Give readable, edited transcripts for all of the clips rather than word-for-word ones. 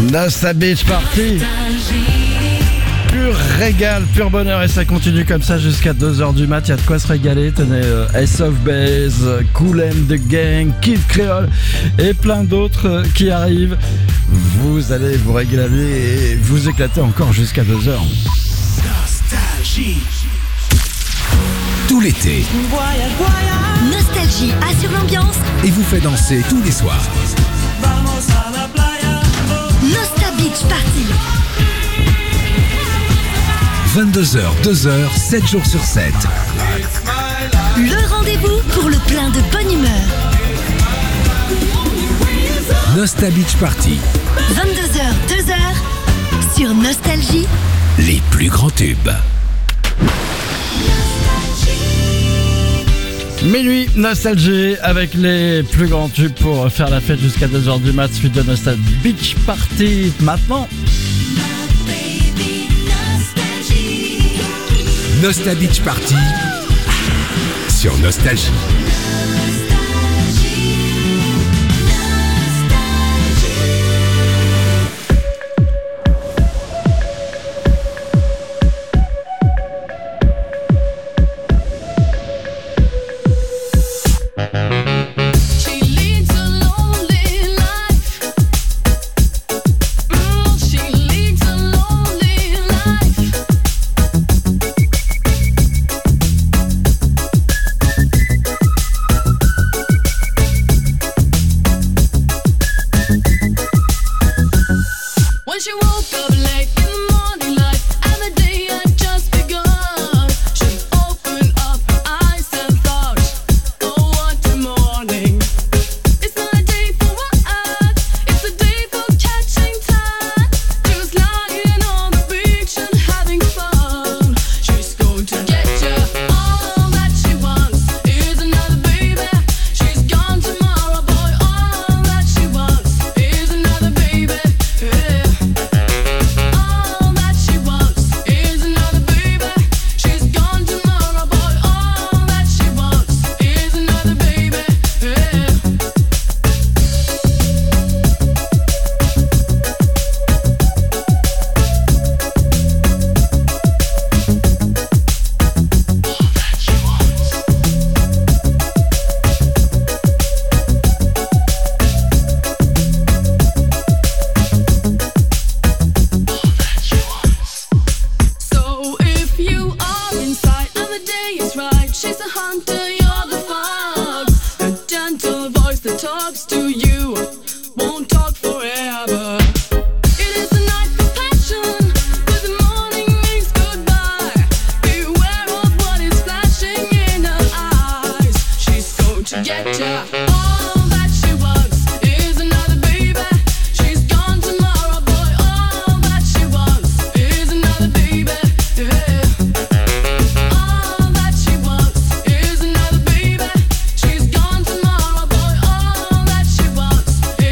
Nostal Beach Party. Pur régal, pur bonheur, et ça continue comme ça jusqu'à 2h du mat. Il y a de quoi se régaler. Tenez, Ace of Base, Kool and the Gang, Kid Creole et plein d'autres qui arrivent. Vous allez vous régaler et vous éclater encore jusqu'à 2h. Nostalgie. Tout l'été, Nostalgie assure l'ambiance. et vous fait danser tous les soirs. Nostal Beach Party. 22h, 2h, 7 jours sur 7. Le rendez-vous pour le plein de bonne humeur. Nostal Beach Party, 22h, 2h sur Nostalgie. les plus grands tubes. Minuit, Nostalgie avec les plus grands tubes pour faire la fête jusqu'à 2h du mat. Suite de Nostal Beach Party. Maintenant, Nostal Beach Party sur Nostalgie. She leads a lonely life. She leads a lonely life. When she woke up late in the morning light and the day had just begun, she opened up her eyes and thought, oh what a morning. It's not a day for work, it's a day for catching time. Just lying on the beach and having fun. She's going to get you. All that she wants is another baby. She's gone tomorrow, boy. All that she wants is another baby. Yeah. All that she wants is another baby. She's gone tomorrow, boy. All that she wants is another baby. Yeah. So if you are inside and the day is right, she's a hunter, you're the fox. A gentle voice that talks to you won't talk forever. It is a night for passion, but the morning means goodbye. Beware of what is flashing in her eyes. She's going to get ya. All that she wants is another baby. She's gone tomorrow, boy. All that she wants is another baby. Yeah. All that she wants is another baby. She's gone tomorrow, boy. All that she wants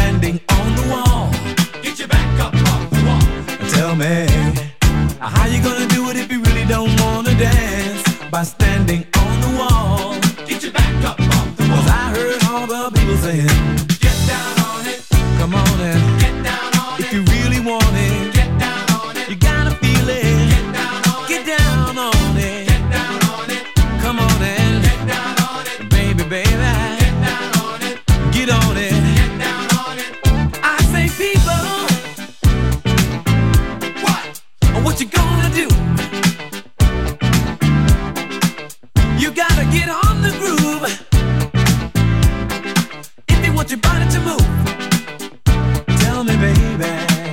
standing on the wall. Get your back up off the wall. Tell me, how you gonna do it if you really don't wanna dance? By standing on the wall. Get your back up off the wall. 'Cause I heard all the people saying, get down on it. Come on and get down on it. If you really want it, get down on it. You gotta feel it. Get down on it. Get down on it. Get down on it. Come on and get down on it. Baby, baby. Get down on it. Get on it. Get down on it. I say people, what you gonna do? You gotta get on the groove if you want your body to move. Tell me, baby,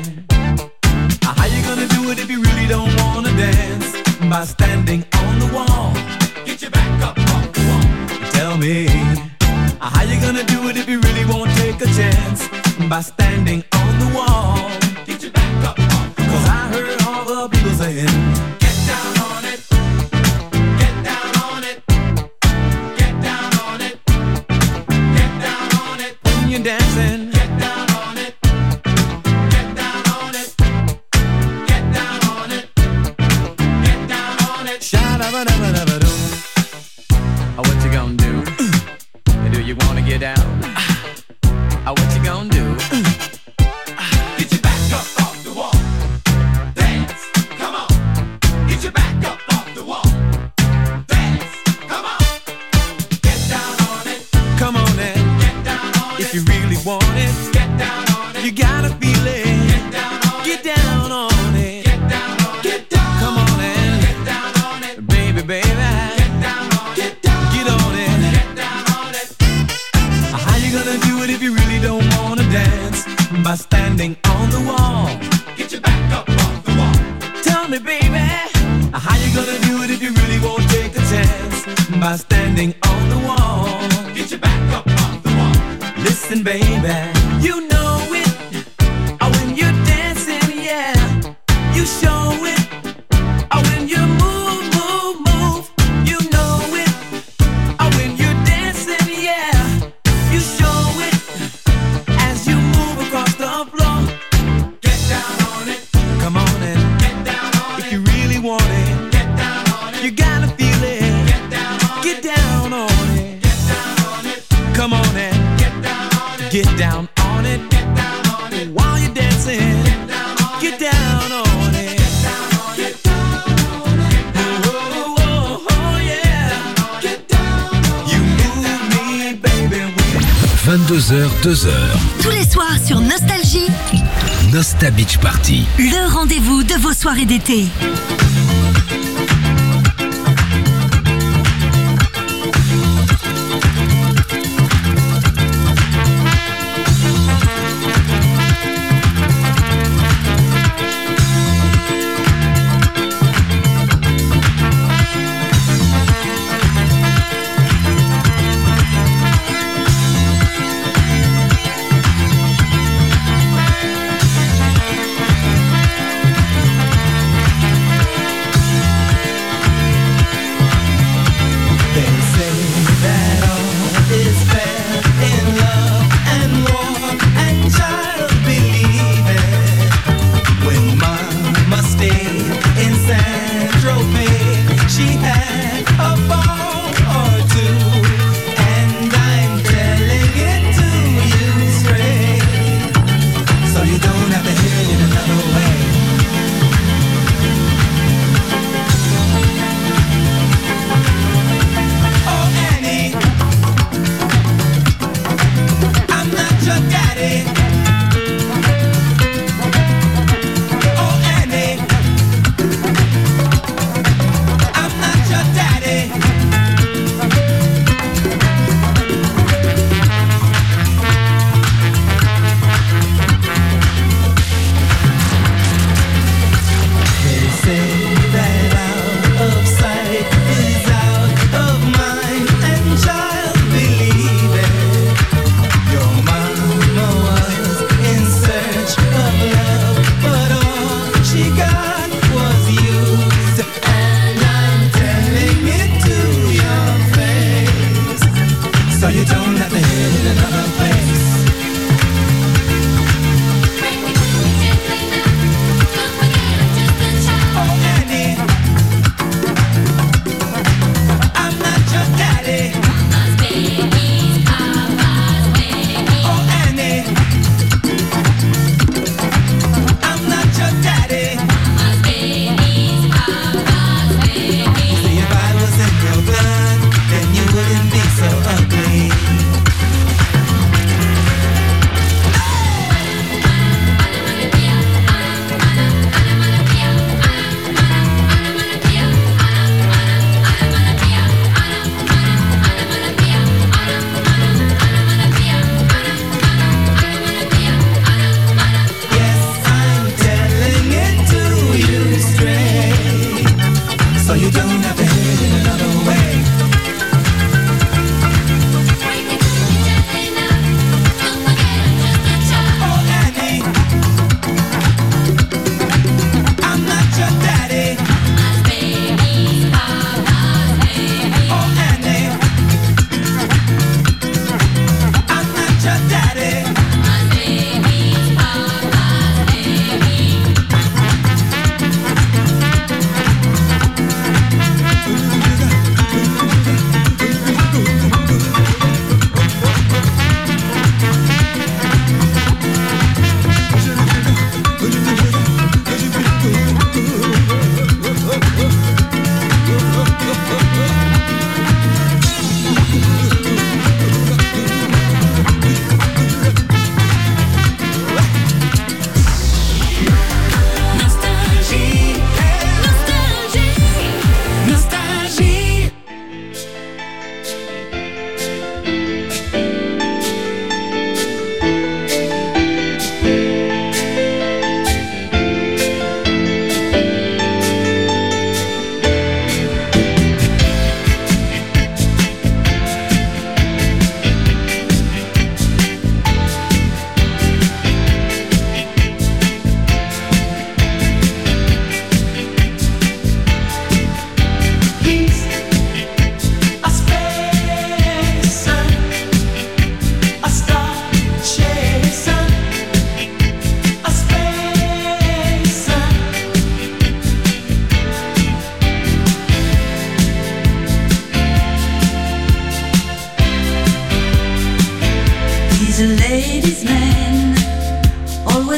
how you gonna do it if you really don't wanna dance? By standing on the wall. Get your back up off the wall. Tell me, how you gonna do it if you really won't take a chance? By standing on the wall. Get your back up off the wall. 'Cause I heard all the people saying, get down on it. Get down on it. Get down on it. Get down on it. When you're dancing, get down on it. Get down on it. Get down on it. Get down on it. Sha-da-ba-da-ba-da-ba-doo. What you gonna do? Do you wanna get down? What you gonna do? Get your back up off the wall. Dance, come on. Get your back up off the wall. Dance, come on. Get down on it. Come on and get down on it. If you really want it, get down on it. You gotta feel it. Get down on it. Get down on it. Get down on it. Get down. Come on and get down on it. Baby, baby. Get down on it. Get down. Get on it. Get down on it. How you gonna do it if you really don't wanna dance? By standing on the wall. Get your back up off the wall. Tell me, baby, how you gonna do it if you really won't take a chance? By standing on the wall. Get your back up off the wall. Listen, baby, you know it. When you're dancing, yeah, you show it. When you move, move, move, you know it. When you're dancing, yeah, you show it. As you move across the floor, get down on it. Come on and get down on it. If you really want it, get down on it. You gotta feel it. Get down on it. Get down on it. Get down on it. Come on and get down on it. Get down on it. Get down on it. While you're dancing, get down on it. Get down on it. Get down on it. Get down on it. Oh, oh, oh, yeah. Get down on it. You move me, baby. 22h, 2h. Tous les soirs sur Nostalgie, Nosta Beach Party. le rendez-vous de vos soirées d'été.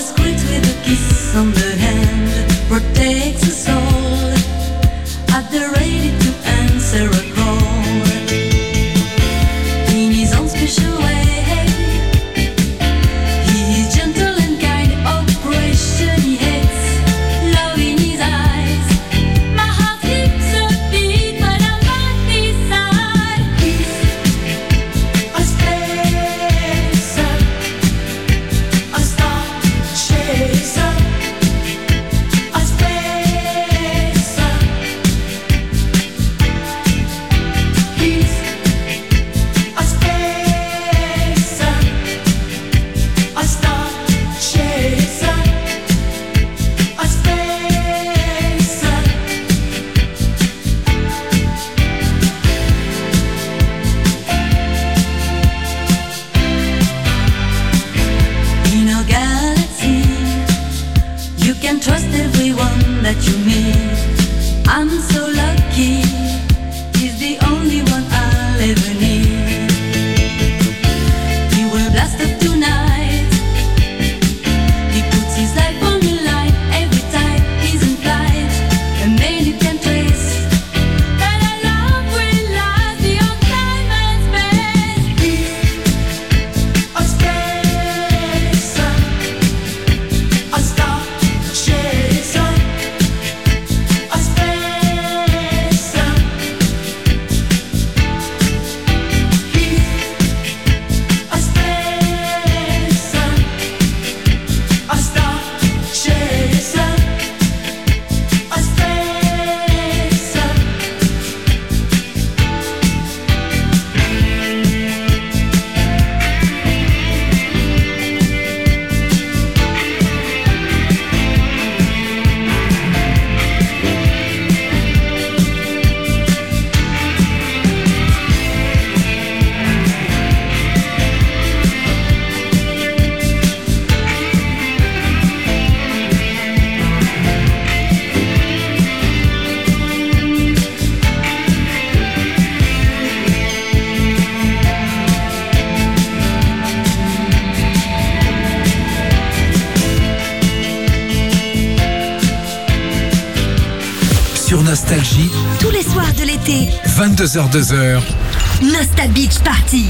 squeeze with a kiss on the hand protects us all at the ready to answer a call. In his own special way, he is gentle and kind. Operation he hates, love in his eyes. My heart skips a beat when I'm by his side. He's a spacer, a star chaser, a spacer. He's a spacer, a star chaser, a spacer. In our galaxy, you can trust everyone that you meet. I'm so lucky, he's the only one I'll ever need. He will blast up tonight. He puts his life on the line every time he's in flight. A man you can trace. That our love will last beyond time and space. He's a spacer, a star chaser, a spacer. He's a spacer, a star chaser, a spacer. Sur Nostalgie, Tous les soirs de l'été, 22h-2h, Nostal Beach Party.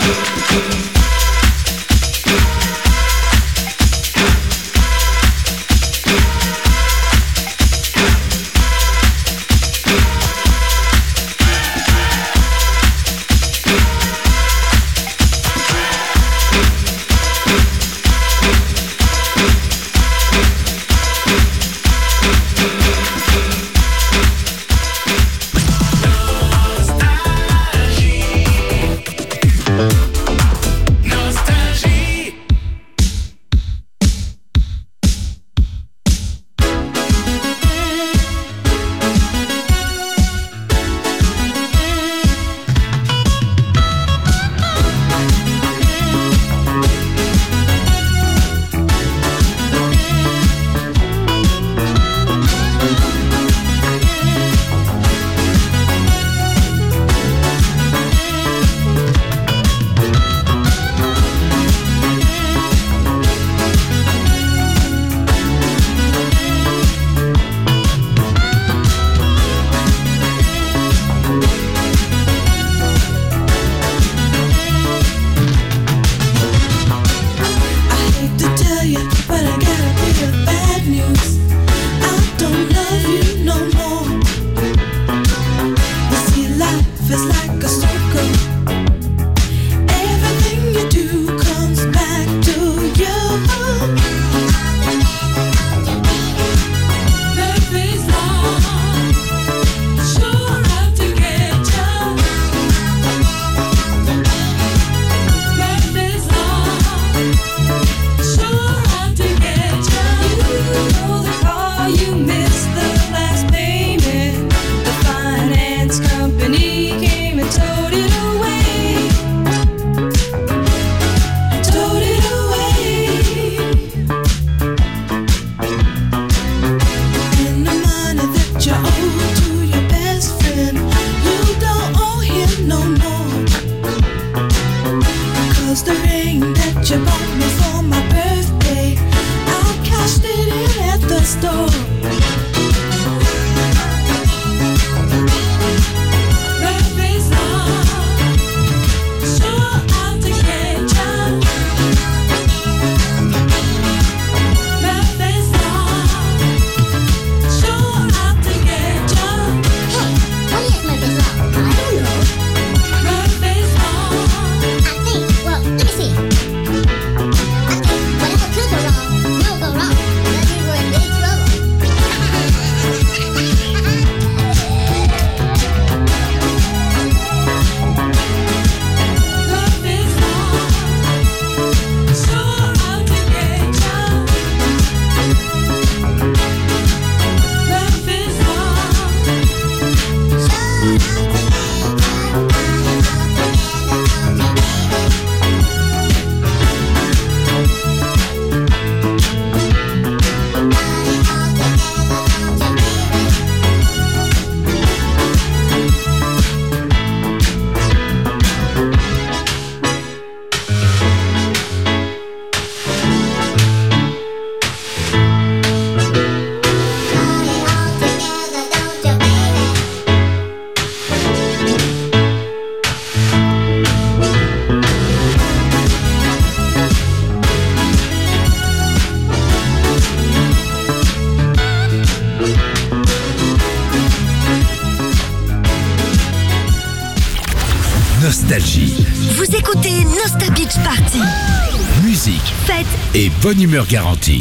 Nostalgie. Vous écoutez Nostal Beach Party. Musique, Fête et bonne humeur garantie.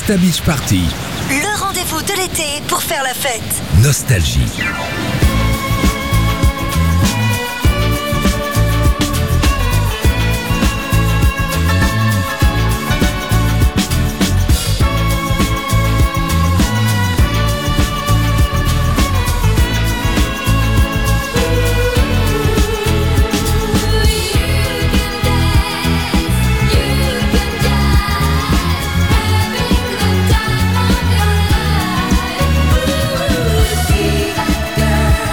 Fiesta Beach Party. Le rendez-vous de l'été pour faire la fête. Nostalgie. See that girl.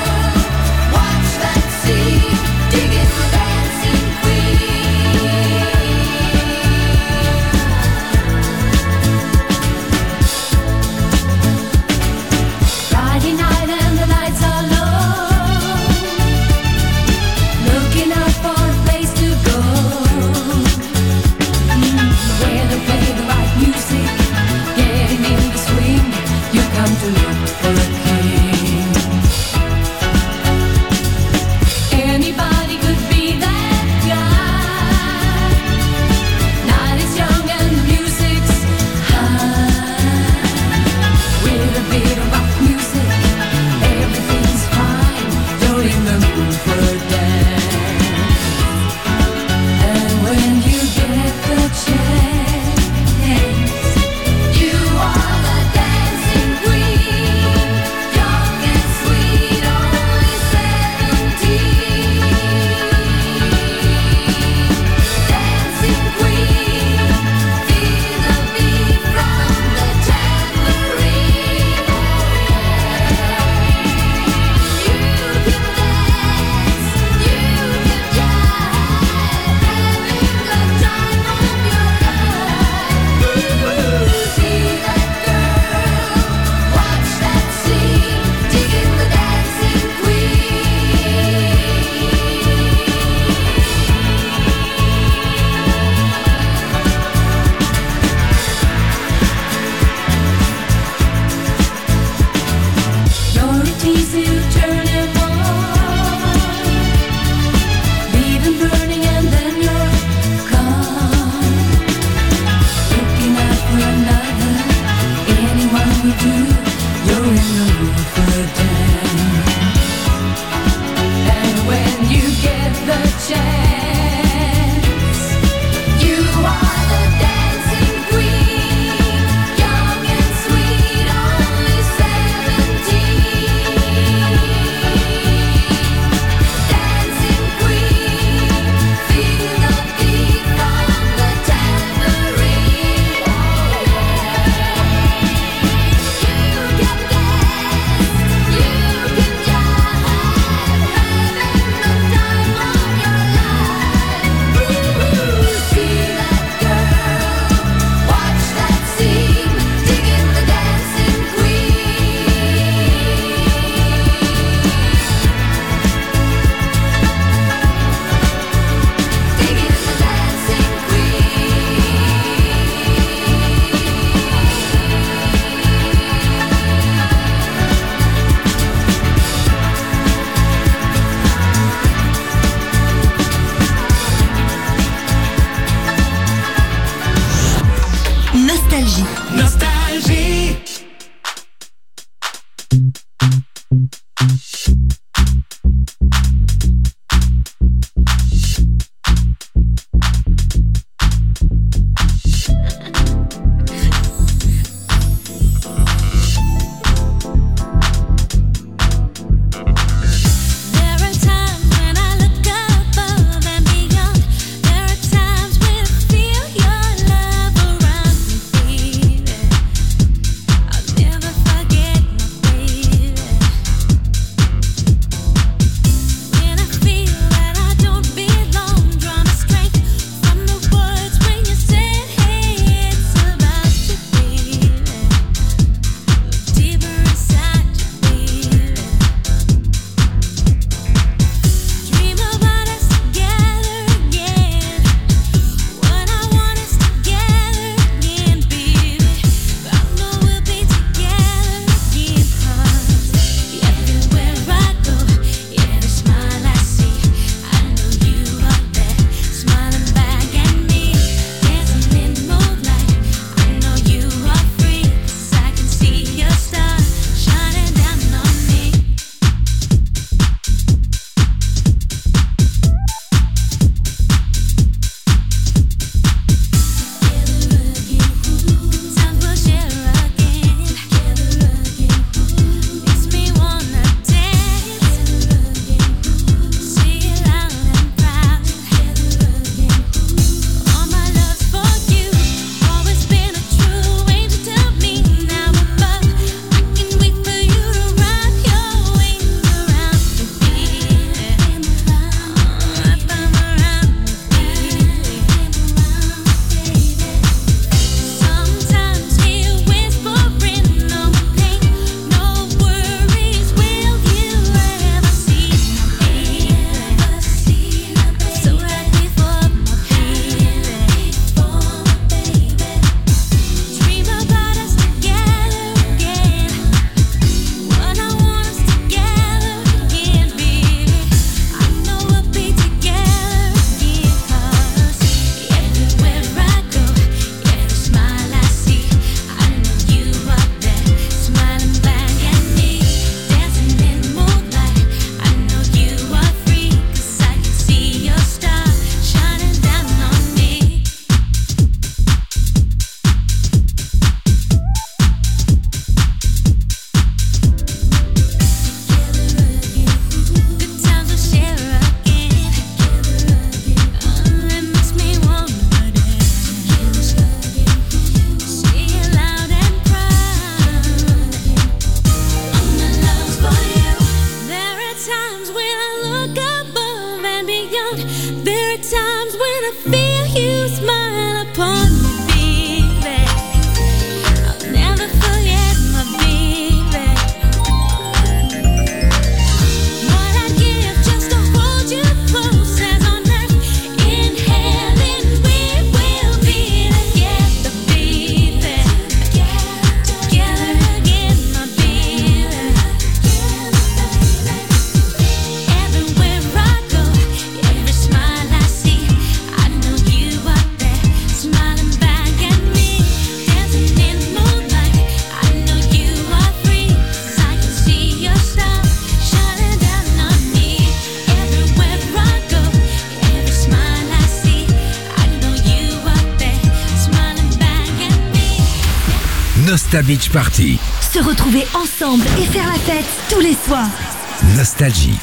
Nostal Beach Party. Se retrouver ensemble et faire la fête tous les soirs. Nostalgie.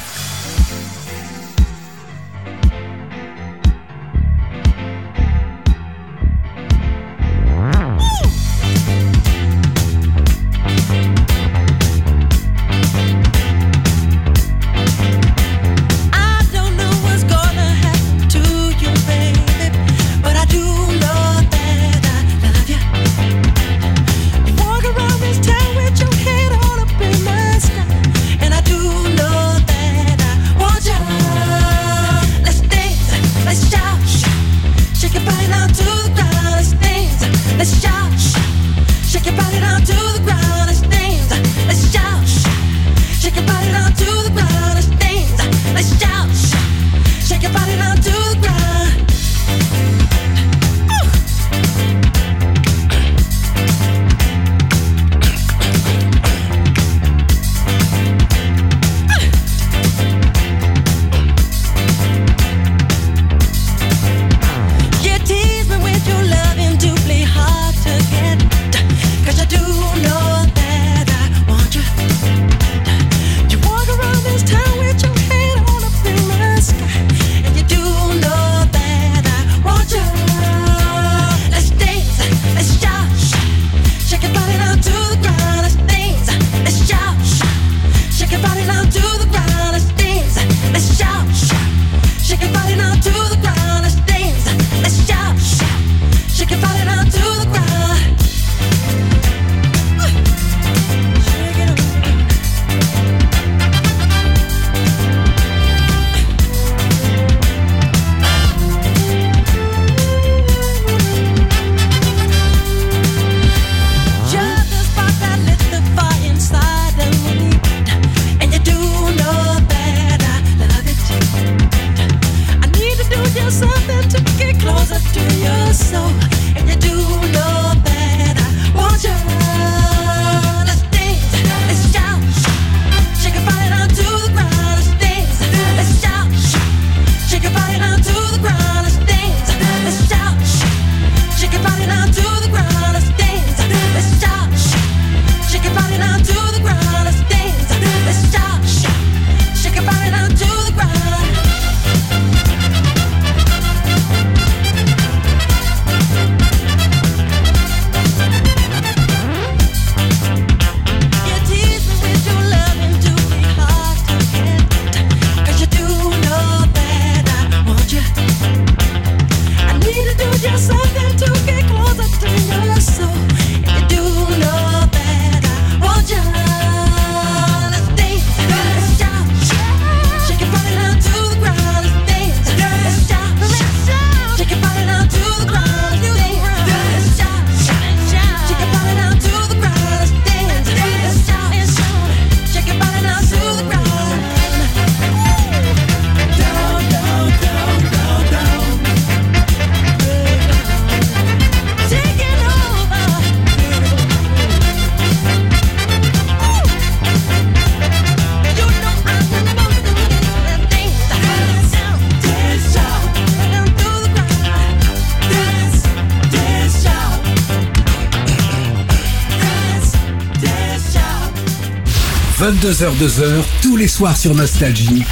« 22h-2h, tous les soirs sur Nostalgie.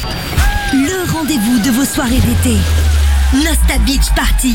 Le rendez-vous de vos soirées d'été. Nostal Beach Party.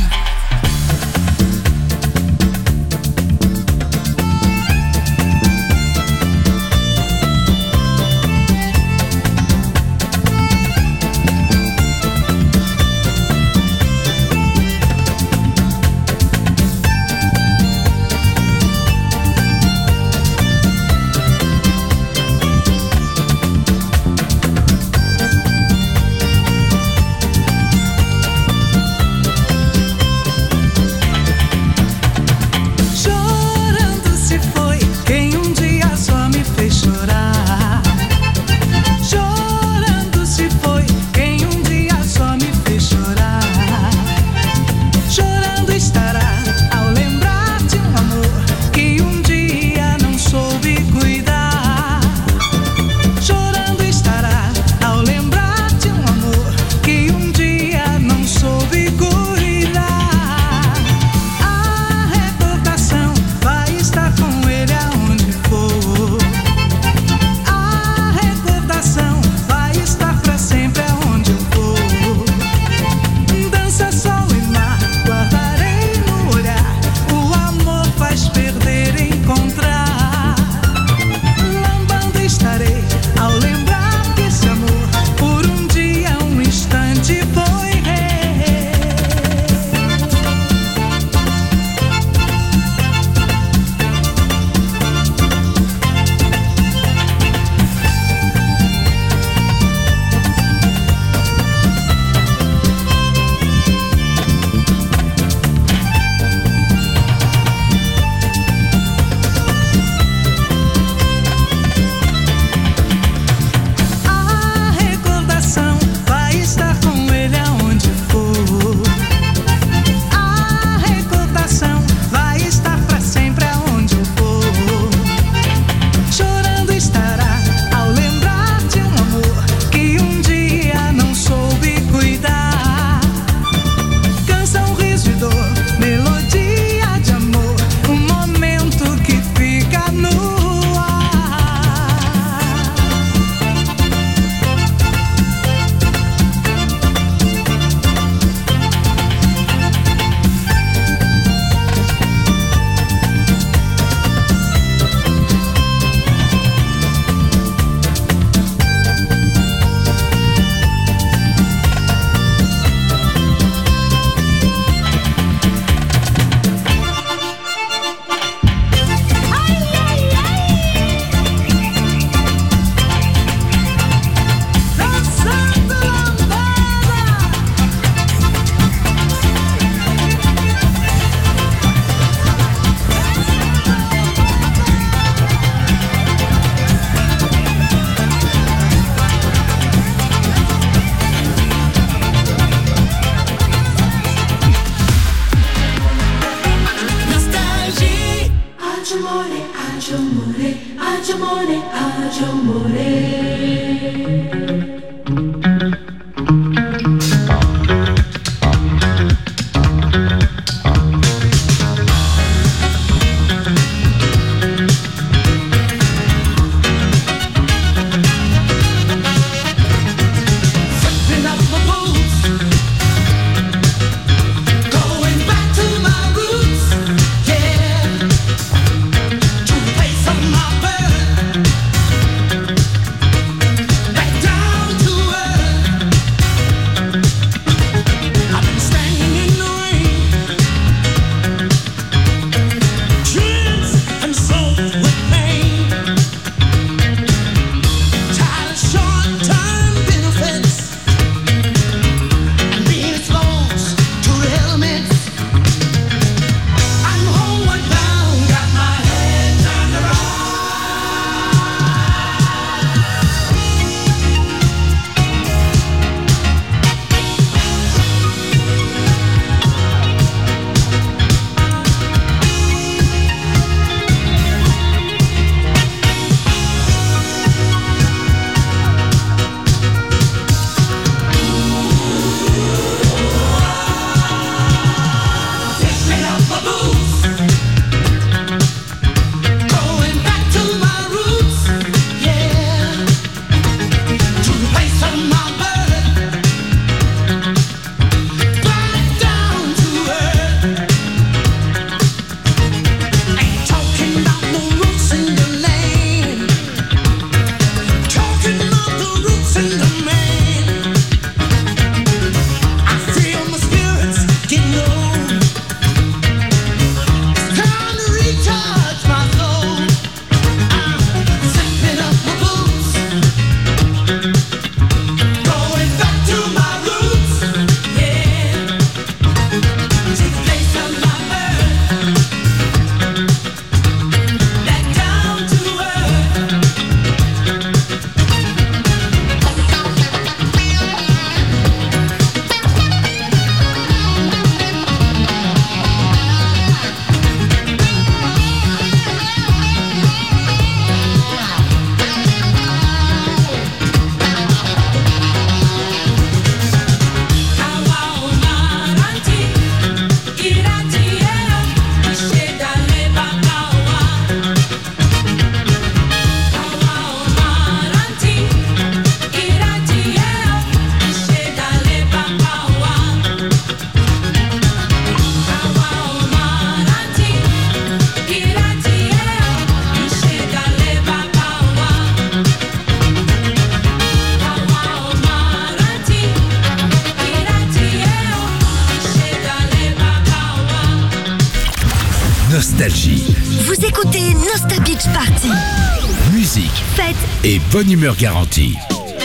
écoutez Nostal Beach Party. Musique Fête et bonne humeur garantie.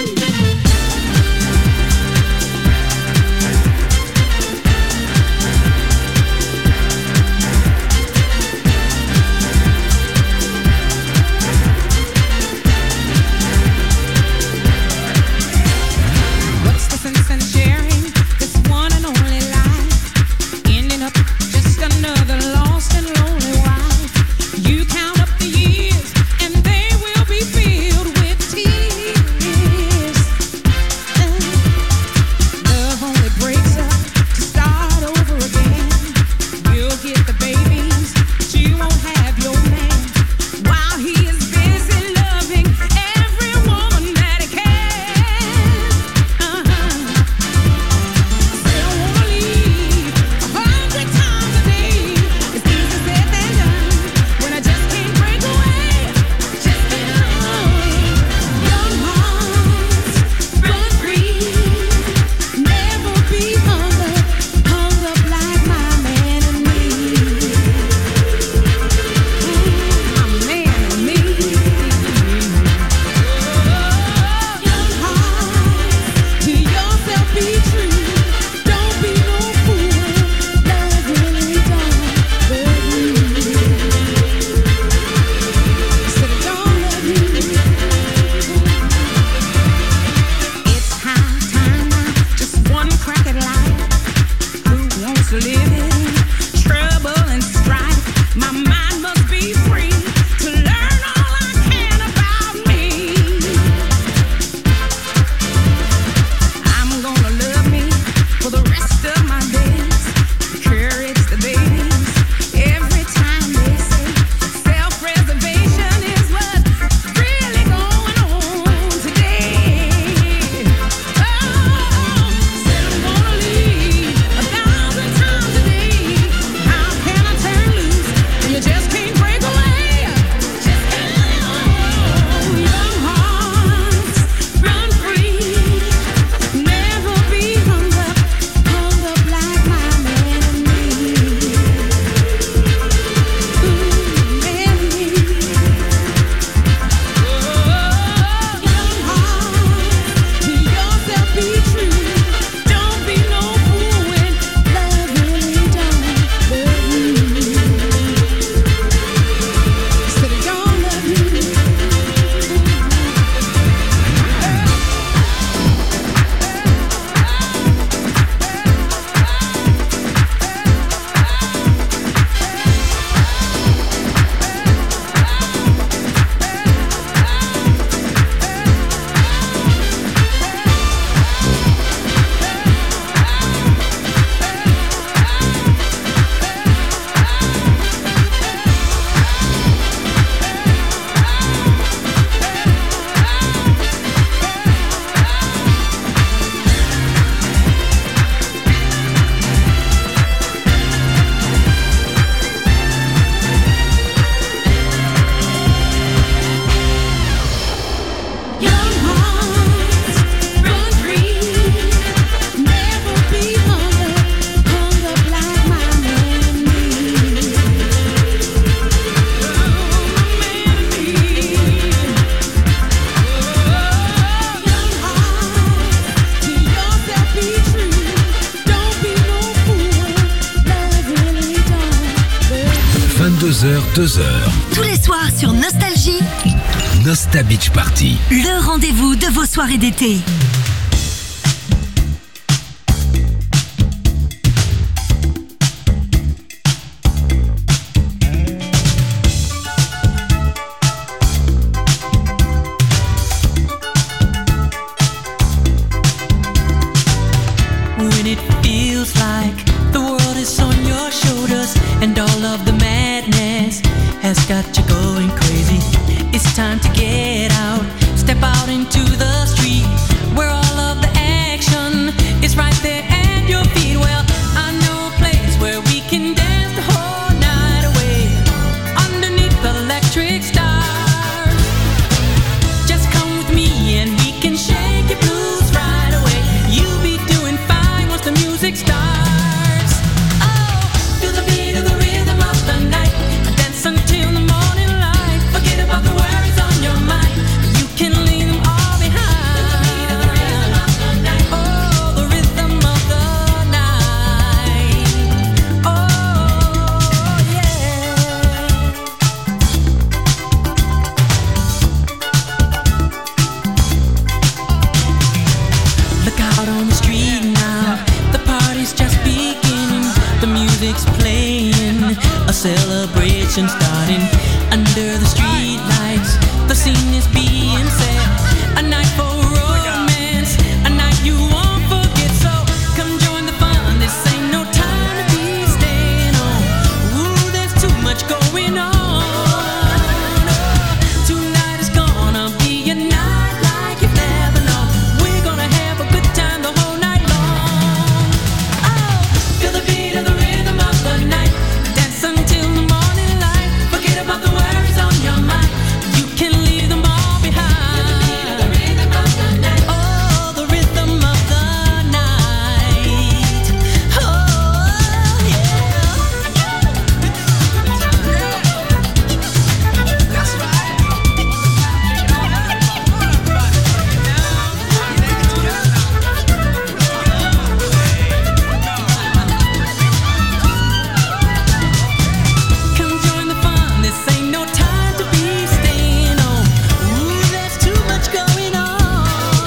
What's the sense in sharing this one and only life? Ending up just another lost and lonely wife. You count up the years and they will be filled with tears. Love only breaks up to start over again. You'll get the babies, but you won't have your man. While he is busy loving every woman that he can. Still wanna leave 100 times a day. It's easy said than done when I just can't break away. Just can't run. Young hearts run free. Never be hung up like my man and me. My man and me. Young hearts, to yourself be true. Don't be no fool. Love really don't love you. Said it don't love you. It's high time now, just one crack at life. Who wants to live in trouble and strife? My mind must be free to learn all I can about me. I'm gonna love me for the rest of my days. Encourage the babies every time they say self-preservation is what's really going on today. Said I'm gonna leave 1,000 times a day. How can I turn loose when you just can't break away? Just can't. Young hearts run free. Never be hung up like my man and me. Man and me. Young hearts, to yourself be true. Don't be no fool when love really don't love you. Said it don't love you. Young hearts run free. Never be hung up like my man and me. My man and me. Young hearts, to yourself be true. Don't be no fool. Love really don't love you. 22h, 2h. tous les soirs sur Nostalgie, Nostal Beach Party. le rendez-vous de vos soirées d'été. When it feels like the world is on your shoulders and all of the madness has got you going crazy, it's time to get out, step out into the street. on the street now. The party's just beginning. The music's playing. A celebration starting under the street lights. The scene is being set. A night for romance. A night you won't forget. So come join the fun. This ain't no time to be staying home. Ooh, there's too much going on. Tonight is gonna be a night like you've never known. We're gonna have a good time the whole night long. Oh, feel the beat of the rhythm of the night. Dance until the morning light. Forget about the worries on your mind. You can leave them all behind. Feel the rhythm of the night. Oh, the rhythm of the night. Oh, yeah. That's right. Come join the fun. This ain't no time to be staying home. Ooh, there's too much going on.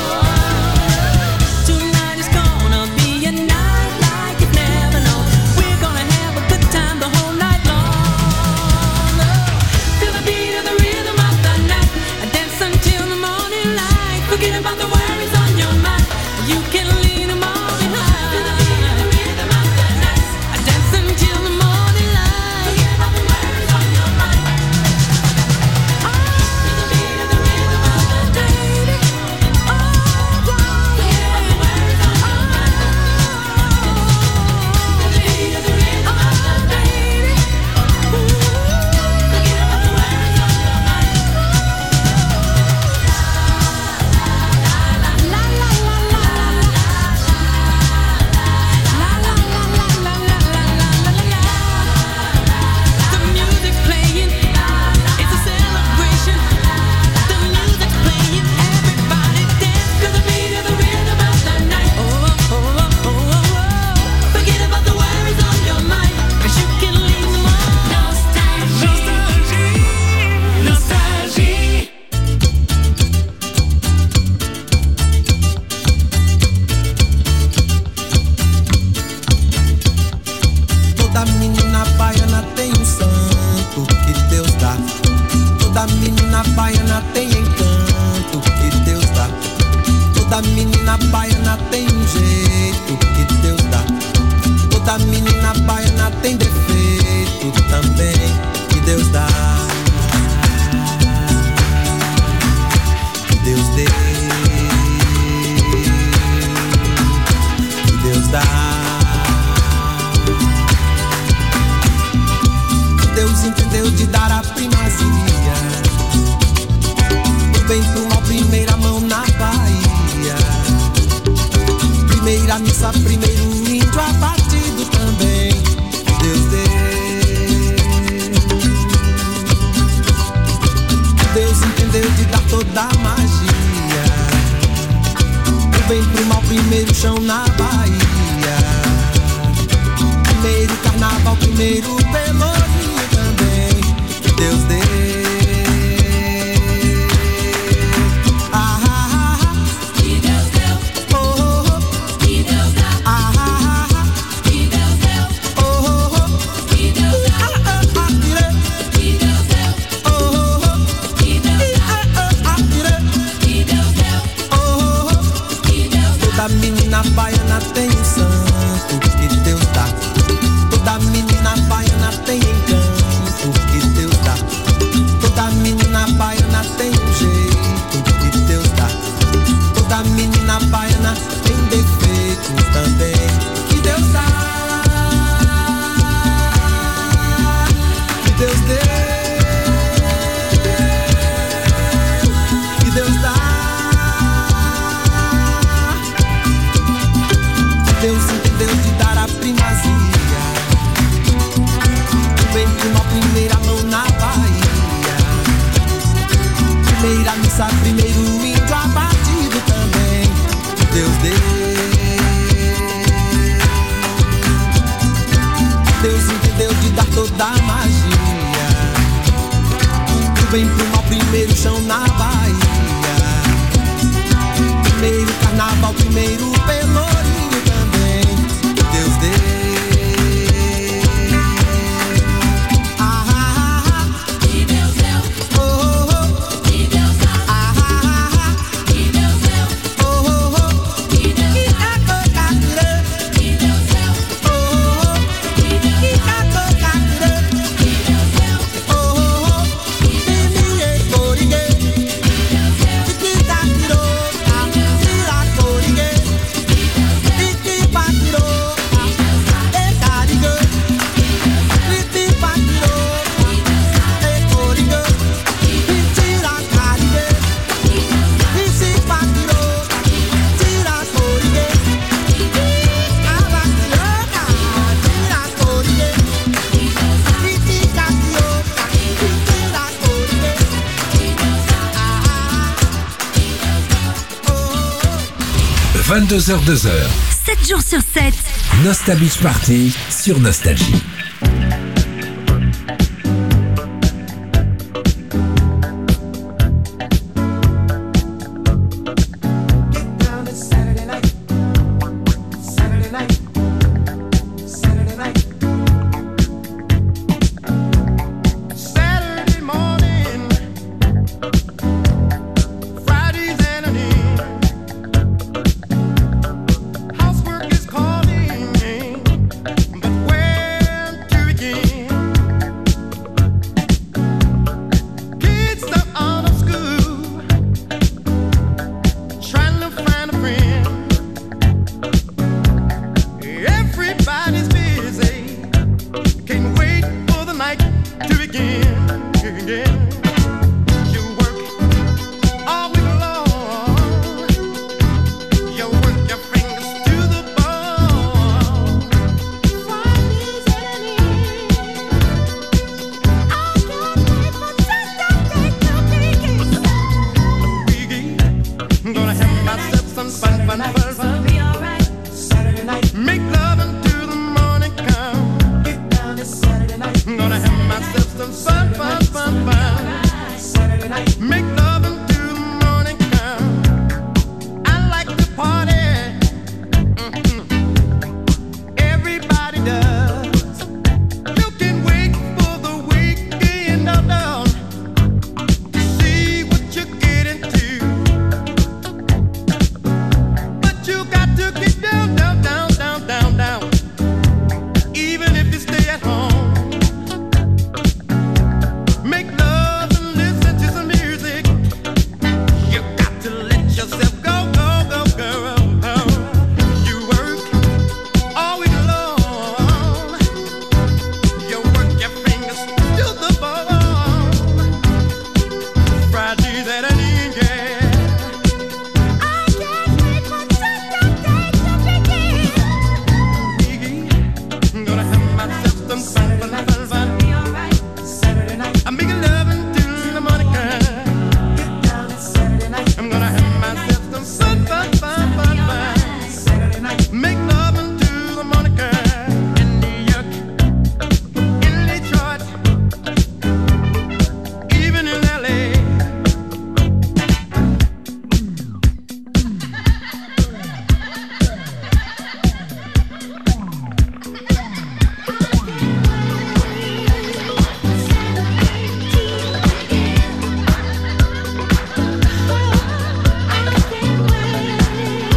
Tonight is gonna be a night like you've never known. We're gonna have a good time the whole night long. Feel the beat of the rhythm of the night. Dance until the morning light. Forget about the worries on your mind. You can leave them all behind. Feel the beat of the rhythm of the night. Dance until the morning light. Forget about the worries on your mind. Feel the beat of the rhythm of the night. Oh, forget about the worries on your mind. Feel the beat of the rhythm of the night. Forget about the worries on your mind. La la la la la la la la la la. The music's playing. It's a celebration. The music's playing. Everybody dance to the beat of the rhythm of the night. Oh oh oh oh oh oh. Forget about the worries on your mind, 'cause you can leave them all. Nostalgie, nostalgie. Toda menina baiana tem um santo que Deus dá. Toda menina baiana tem encanto que Deus dá. Toda menina baiana tem um jeito que Deus dá. Toda menina baiana tem defeito também que Deus dá. Que Deus dê. Que Deus dá. Deus entendeu de dar a primazia. Do bem pro mal, primeira mão na Bahia. Primeira missa, primeiro índio abatido também. Deus deu. Deus entendeu de dar toda a magia. Do bem pro mal, primeiro chão na Bahia. Primeiro carnaval, primeiro pelourinho também. Deus deu. Ah, ah, ah. Que Deus deu, Oh, oh, oh. que Deus dá, Ah, ah, ah. que Deus deu, Oh, oh, oh. que Deus dá, Ah, ah, ah, ire. que Deus deu, Oh, oh, oh. que Deus dá, Ah, ah, ah, ire. que Deus deu, Oh, oh, oh. que Deus dá. Toda menina baiana tem um santo que Deus dá. Toda menina baiana tem encanto que Deus dá. Toda menina baiana tem um jeito que Deus dá. Toda menina baiana tem defeitos também que Deus dá. Que Deus deu. Que Deus dá. Deus entendeu de dar a primazia. Do bem pro mal, primeira mão na Bahia. Primeira missa, primeiro índio abatido também. Deus deu. Deus entendeu de dar toda a magia. Do bem pro mal, primeiro chão na Bahia. Primeiro carnaval, primeiro pelo 22h, 2h. 7 jours sur 7. Nostal Beach Party sur Nostalgie. Gonna have myself some fun. Saturday night.